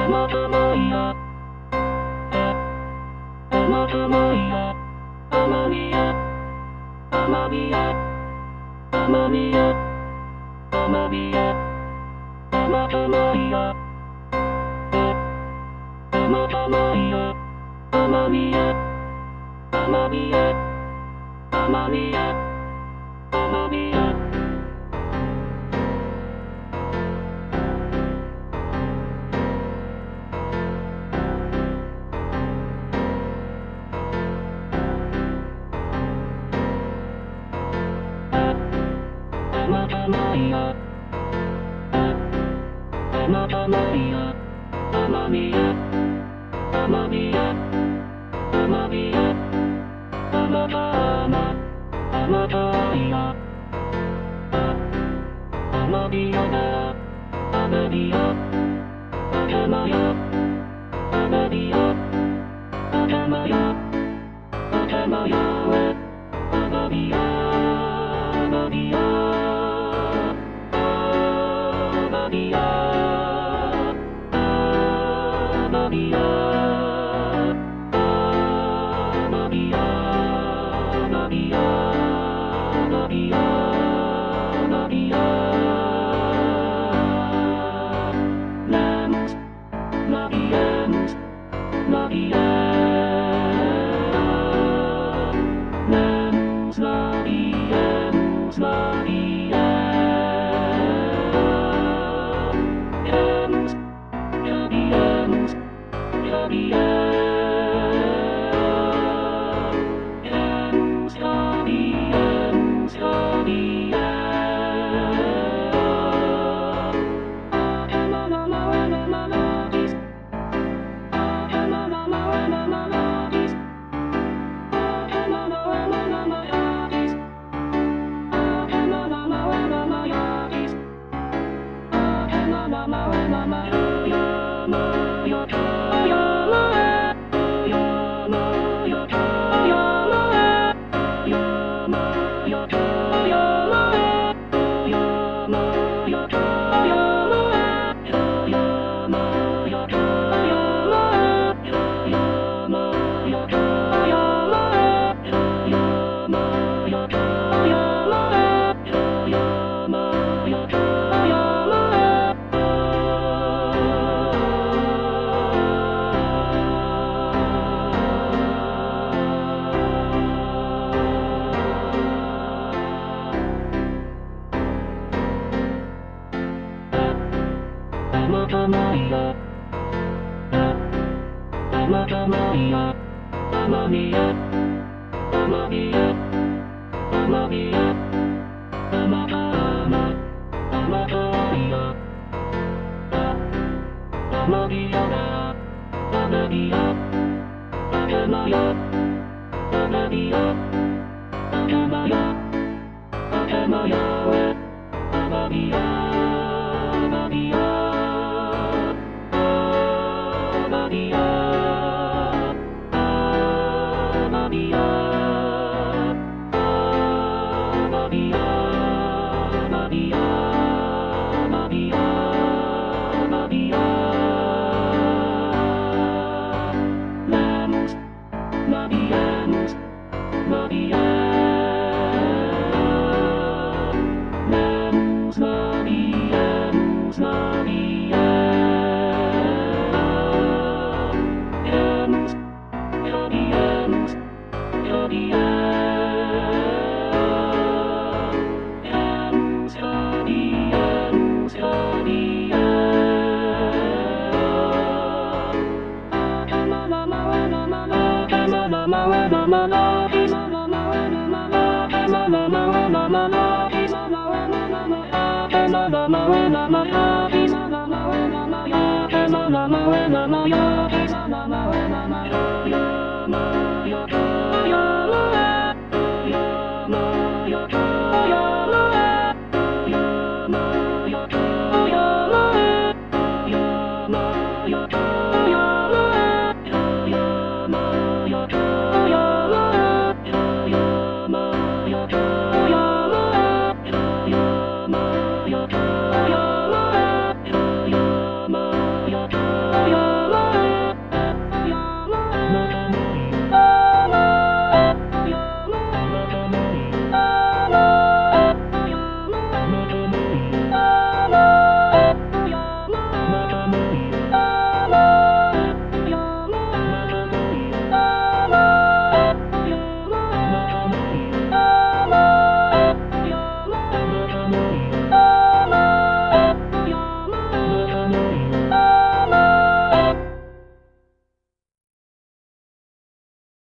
またまいやまたまいや甘みや甘みや甘みや甘みやまたまいやまたまいや甘みや甘みや甘みや甘みやまたまいやまたまいや甘みや甘みや甘みやまたまたいや甘みやな甘みや頭や甘みや頭や頭や甘みや甘みや甘みや甘みや甘みや甘みや甘みや甘みやラムスマビアムスマビアラムスマビアムスマビアラムスマビアムスマビアラムスマビアムスマビアまたまいやまたまいや甘みや甘みや甘みやまたまたいや甘みやな甘みや頭や甘みや頭や頭や甘みや甘みやMama,